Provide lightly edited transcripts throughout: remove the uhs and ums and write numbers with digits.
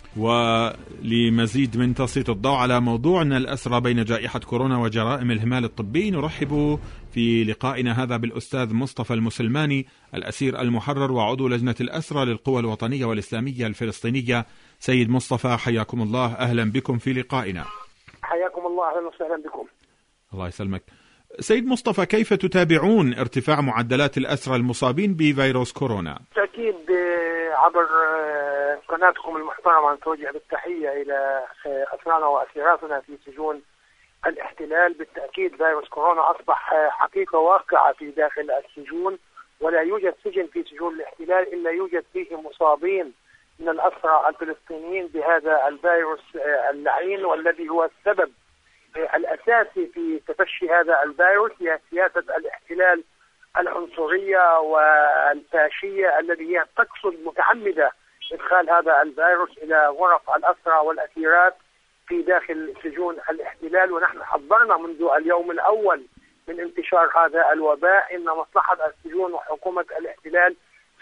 ولمزيد من تسليط الضوء على موضوعنا الأسرى بين جائحة كورونا وجرائم الإهمال الطبي، نرحب في لقائنا هذا بالأستاذ مصطفى المسلماني، الأسير المحرر وعضو لجنة الأسرى للقوى الوطنية والإسلامية الفلسطينية. سيد مصطفى حياكم الله، أهلا بكم في لقائنا. حياكم الله، أهلا وسهلا بكم. الله يسلمك. سيد مصطفى، كيف تتابعون ارتفاع معدلات الأسرى المصابين بفيروس كورونا؟ بالتأكيد عبر قناتكم المحترمة نتوجه بالتحية إلى أسرانا وأسيراتنا في سجون الاحتلال. بالتأكيد فيروس كورونا أصبح حقيقة واقعة في داخل السجون، ولا يوجد سجن في سجون الاحتلال إلا يوجد فيه مصابين من الأسرى الفلسطينيين بهذا الفيروس اللعين، والذي هو السبب الأساسي في تفشي هذا الفيروس هي سياسة الاحتلال العنصرية والفاشية التي هي تقصد متعمدة إدخال هذا الفيروس إلى غرف الأسرى والأسيرات في داخل سجون الاحتلال. ونحن حذرنا منذ اليوم الأول من انتشار هذا الوباء إن مصلحة السجون وحكومة الاحتلال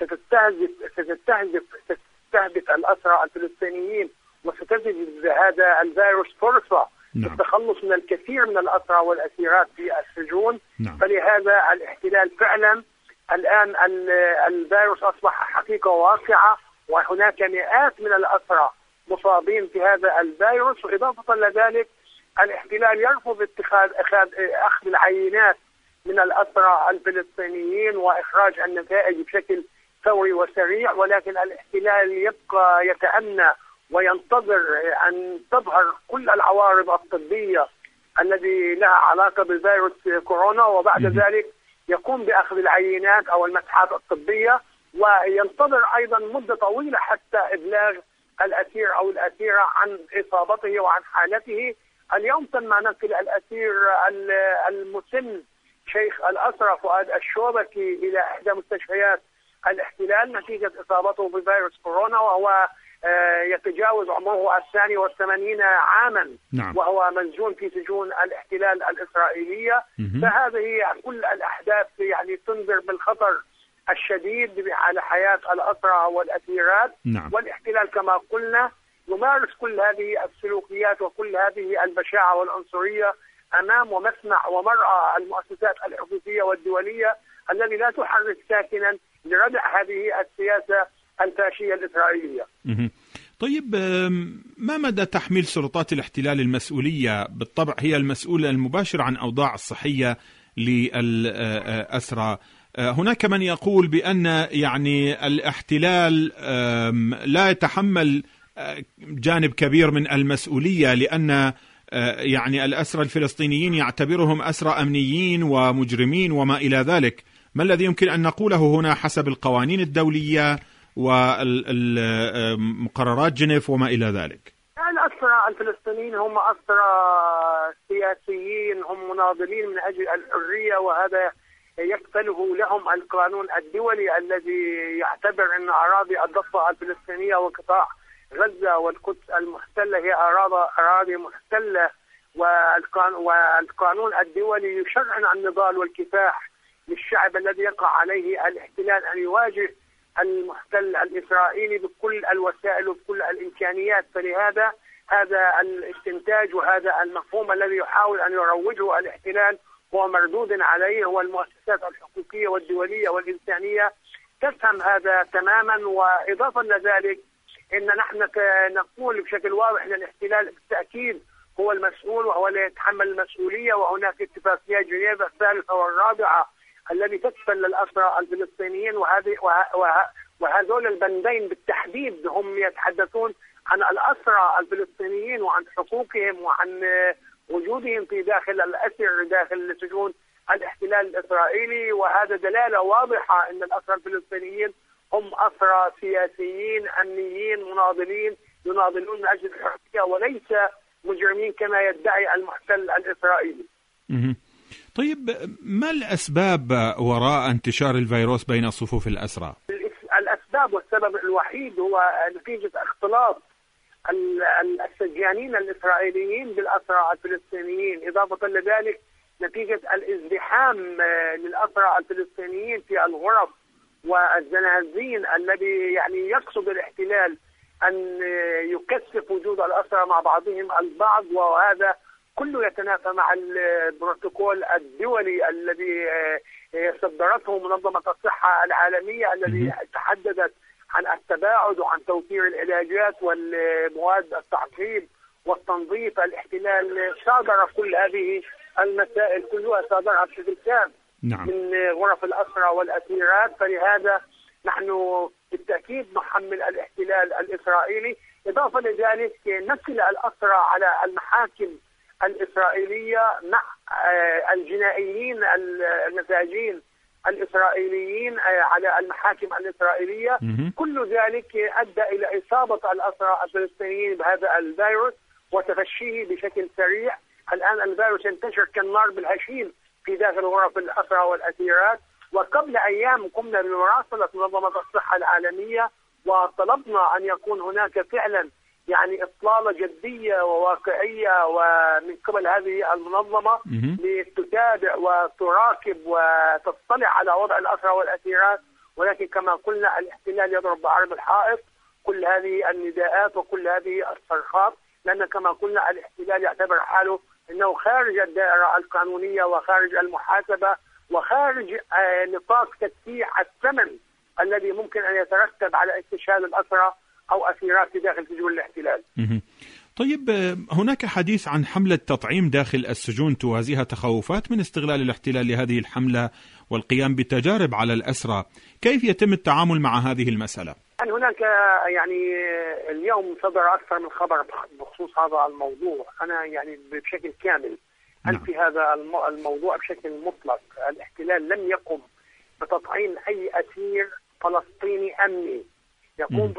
ستستهدف الأسرى الفلسطينيين، وستجد هذا الفيروس فرصة للتخلص من الكثير من الأسرى والأسيرات في السجون. فلهذا الاحتلال فعلا الآن الفيروس أصبح حقيقة واقعة، وهناك مئات من الأسرى مصابين بهذا الفيروس. وإضافة لذلك الاحتلال يرفض أخذ العينات من الأسرى الفلسطينيين وإخراج النتائج بشكل فوري وسريع، ولكن الاحتلال يبقى يتأنى وينتظر أن تظهر كل العوارض الطبية التي لها علاقة بفيروس كورونا، وبعد ذلك يقوم بأخذ العينات أو المسحات الطبية، وينتظر أيضا مدة طويلة حتى إبلاغ الأسير أو الأسيرة عن إصابته وعن حالته. اليوم تم نقل الأسير المسن شيخ الأسرى فؤاد الشوبكي إلى إحدى مستشفيات الاحتلال نتيجة إصابته بفيروس كورونا، وهو يتجاوز عمره 82 عاما. وهو مسجون في سجون الاحتلال الإسرائيلية. فهذه كل الأحداث يعني تنذر بالخطر الشديد على حياة الأسرى والأسيرات. والاحتلال كما قلنا يمارس كل هذه السلوكيات وكل هذه البشاعة والعنصرية أمام ومسمع ومرأى المؤسسات الحقوقية والدولية التي لا تحرك ساكنا لردع هذه السياسة الفاشية الإسرائيلية. طيب، ما مدى تحميل سلطات الاحتلال المسؤولية؟ بالطبع هي المسؤولة المباشرة عن أوضاع الصحية للأسرى. هناك من يقول بأن يعني الاحتلال لا يتحمل جانب كبير من المسؤولية، لأن يعني الأسرى الفلسطينيين يعتبرهم أسرى أمنيين ومجرمين وما إلى ذلك. ما الذي يمكن أن نقوله هنا حسب القوانين الدولية ومقررات جنيف وما إلى ذلك؟ الأسرى الفلسطينيين هم أسرى سياسيين، هم مناضلين من أجل الحرية، وهذا يكفله لهم القانون الدولي الذي يعتبر أن أراضي الضفة الفلسطينية وقطاع غزة والقدس المحتلة هي أراضي محتلة. والقانون الدولي يشرع النضال والكفاح للشعب الذي يقع عليه الاحتلال أن يواجه المحتل الإسرائيلي بكل الوسائل وبكل الإمكانيات. فلهذا هذا الاستنتاج وهذا المفهوم الذي يحاول أن يروجه الاحتلال هو مردود عليه، والمؤسسات الحقوقية والدولية والإنسانية تفهم هذا تماما. وإضافة لذلك إن نحن نقول بشكل واضح أن الاحتلال بالتأكيد هو المسؤول وهو اللي يتحمل المسؤولية، وهناك اتفاقيات جنيف الثالثة والرابعة الذي تكفل للأسرى الفلسطينيين، وهذول البندين بالتحديد هم يتحدثون عن الأسرى الفلسطينيين وعن حقوقهم وعن وجودهم في داخل الأسر داخل سجون الاحتلال الإسرائيلي. وهذا دلالة واضحة أن الأسرى الفلسطينيين هم أسرى سياسيين أمنيين مناضلين يناضلون من أجل الحرية وليس مجرمين كما يدعي المحتل الإسرائيلي. طيب، ما الأسباب وراء انتشار الفيروس بين صفوف الأسرى؟ الأسباب والسبب الوحيد هو نتيجة اختلاط السجانين الإسرائيليين بالأسرى الفلسطينيين، إضافة لذلك نتيجة الازدحام للأسرى الفلسطينيين في الغرف والزنازين الذي يعني يقصد الاحتلال أن يكثف وجود الأسرى مع بعضهم البعض، وهذا كله يتنافى مع البروتوكول الدولي الذي صدرته منظمة الصحة العالمية، الذي تحدثت عن التباعد وعن توفير العلاجات والمواد التعقيم والتنظيف. الاحتلال صادر كل هذه المسائل كلها، صادرها بشكل تام من غرف الأسرى والأسيرات. فلهذا نحن بالتأكيد نحمل الاحتلال الإسرائيلي. إضافة لذلك نسل الأسرى على المحاكم الإسرائيلية مع الجنائيين المساجين الإسرائيليين على المحاكم الإسرائيلية. كل ذلك أدى إلى إصابة الأسرى الفلسطينيين بهذا الفيروس وتفشيه بشكل سريع. الآن الفيروس ينتشر كالنار بالهشيم في داخل غرف الأسرى والأسيرات. وقبل أيام قمنا بمراسلة منظمة الصحة العالمية وطلبنا أن يكون هناك فعلا يعني إطلالة جدية وواقعية ومن قبل هذه المنظمة لتتابع وتراقب وتطلع على وضع الأسرى والأسيرات. ولكن كما قلنا الاحتلال يضرب بعرض الحائط كل هذه النداءات وكل هذه الصرخات، لأن كما قلنا الاحتلال يعتبر حاله أنه خارج الدائرة القانونية وخارج المحاسبة وخارج نطاق تدفيع الثمن الذي ممكن أن يترتب على استشهاد الأسرى أو أسيرات داخل سجون الاحتلال. طيب، هناك حديث عن حملة تطعيم داخل السجون، توازيها تخوفات من استغلال الاحتلال لهذه الحملة والقيام بتجارب على الأسرى. كيف يتم التعامل مع هذه المسألة؟ يعني هناك يعني اليوم صدر أكثر من خبر بخصوص هذا الموضوع. أنا يعني بشكل كامل أنفي هذا الموضوع بشكل مطلق. الاحتلال لم يقم بتطعيم أي أسير فلسطيني أمني، يقوم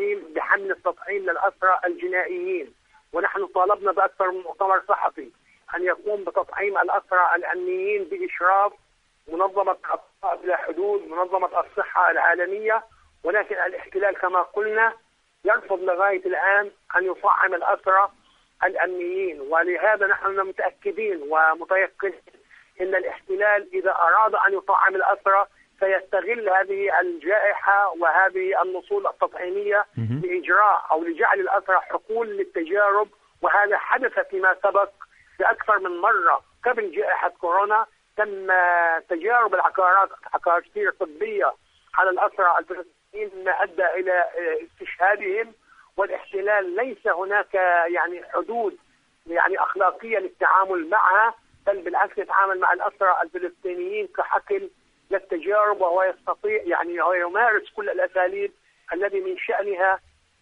بحمل التطعيم للأسرى الجنائيين. ونحن طالبنا بأكثر من مؤتمر صحفي أن يقوم بتطعيم الأسرى الأمنيين بإشراف منظمة أطباء بلا حدود، منظمة الصحة العالمية. ولكن الاحتلال كما قلنا يرفض لغاية الآن أن يطعم الأسرى الأمنيين. ولهذا نحن متأكدين ومتيقنين أن الاحتلال إذا أراد أن يطعم الأسرى سيستغل هذه الجائحة وهذه النصول التطعيمية لإجراء أو لجعل الأسرى حقول للتجارب. وهذا حدث فيما سبق بأكثر من مرة قبل جائحة كورونا. تم تجارب العقارير الطبية على الأسرى الفلسطينيين ما أدى إلى استشهادهم. والاحتلال ليس هناك يعني حدود يعني أخلاقية للتعامل معها، بل بالعكس يتعامل مع الأسرى الفلسطينيين كحقل للتجارب، وهو يستطيع يعني هو يمارس كل الأساليب التي من شأنها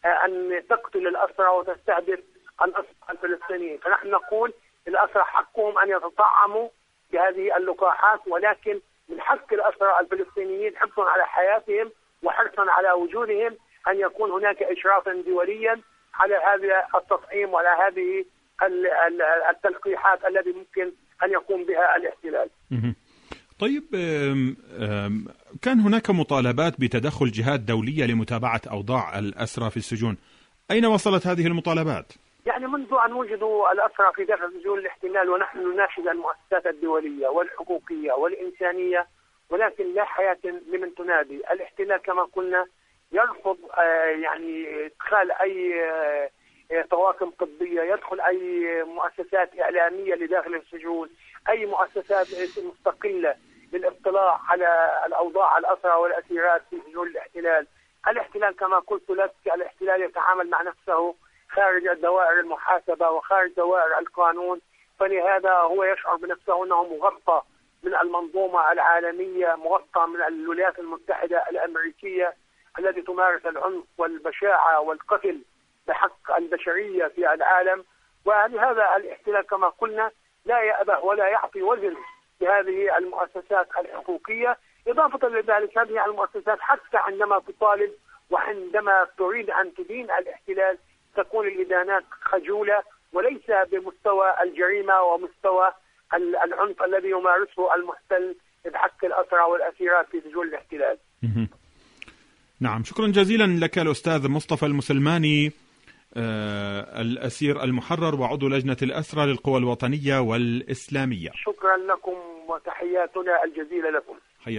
أن تقتل الأسرى وتستهدف الأسرى الفلسطينيين. فنحن نقول الأسرى حقهم أن يتطعموا بهذه اللقاحات، ولكن من حق الأسرى الفلسطينيين حفظا على حياتهم وحرصا على وجودهم أن يكون هناك إشرافا دوليا على هذا التطعيم وعلى هذه التلقيحات التي ممكن أن يقوم بها الاحتلال. طيب، كان هناك مطالبات بتدخل جهات دولية لمتابعة أوضاع الأسرى في السجون. أين وصلت هذه المطالبات؟ يعني منذ أن وجدوا الأسرى في داخل سجون الاحتلال ونحن نناشد المؤسسات الدولية والحقوقية والإنسانية، ولكن لا حياة لمن تنادي. الاحتلال كما قلنا يرفض يعني إدخال أي طواقم طبية، يدخل أي مؤسسات إعلامية لداخل السجون، أي مؤسسات مستقلة للاطلاع على الأوضاع الأسرى والأسيرات في سجون الاحتلال. الاحتلال كما قلت لك الاحتلال يتعامل مع نفسه خارج دوائر المحاسبة وخارج دوائر القانون. فلهذا هو يشعر بنفسه أنه مغطى من المنظومة العالمية، مغطى من الولايات المتحدة الأمريكية التي تمارس العنف والبشاعة والقتل بحق البشرية في العالم. ولهذا الاحتلال كما قلنا لا يأبه ولا يعطي وزن بهذه المؤسسات الحقوقية. إضافة لذلك هذه المؤسسات حتى عندما تطالب وعندما تريد أن تدين الاحتلال تكون الإدانات خجولة وليس بمستوى الجريمة ومستوى العنف الذي يمارسه المحتل بحق الأسرى والأسيرات في سجون الاحتلال. نعم، شكرا جزيلا لك الأستاذ مصطفى المسلماني، الأسير المحرر وعضو لجنة الأسرى للقوى الوطنية والإسلامية. شكرا لكم وتحياتنا الجزيلة لكم.